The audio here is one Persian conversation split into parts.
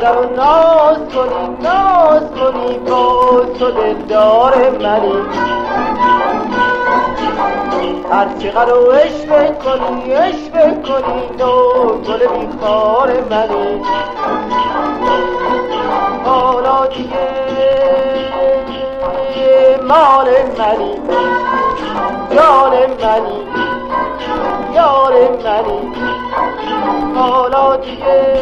چقدر رو ناز کنی باز تو دلدار منی، هر چقدر رو عشق کنی تو گل بیخار منی. حالا دیگه مال منی، جان منی، یار منی. حالا دیگه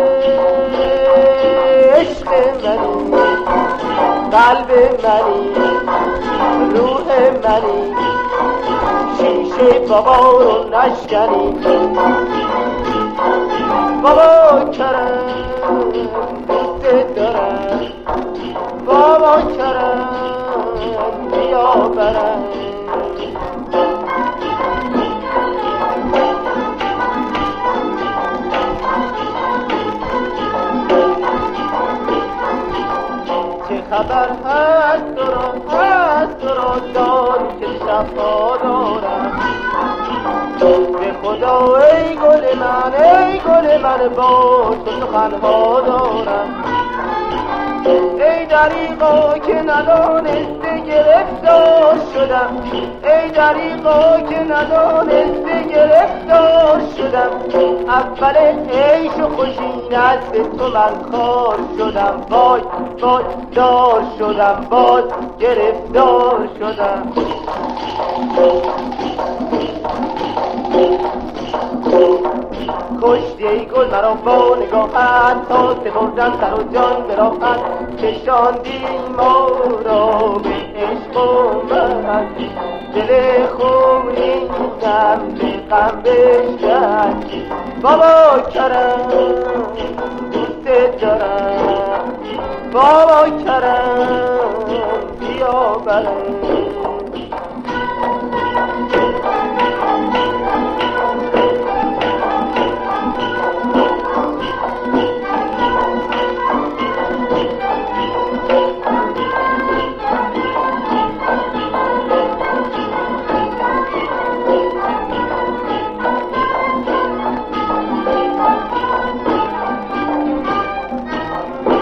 عشق منی، قلب منی، روح منی. شیشه بابا رو نشکنی، بابا کرم دوست دارم، بابا کرم بیا برم. چه خبر هست تو را داری که شفا دارم. به خدا ای گل من با تو سخنها دارم. ای دریغا که ندانسته گرفتار شدم، ای دریغا که ندانسته گرفتار شدم. اول عیش و خوشی نزد تو من خار شدم، وای دار شدم، باز گرفتار شدم. کشتی ای گل مرا با نگاهت، تا سپردم سر و جان به راحت. کشاندی ما را به عشق و من، دل خونینم به غم بشکن. بابا کرم دوست دارم، بابا کرم بیا برم.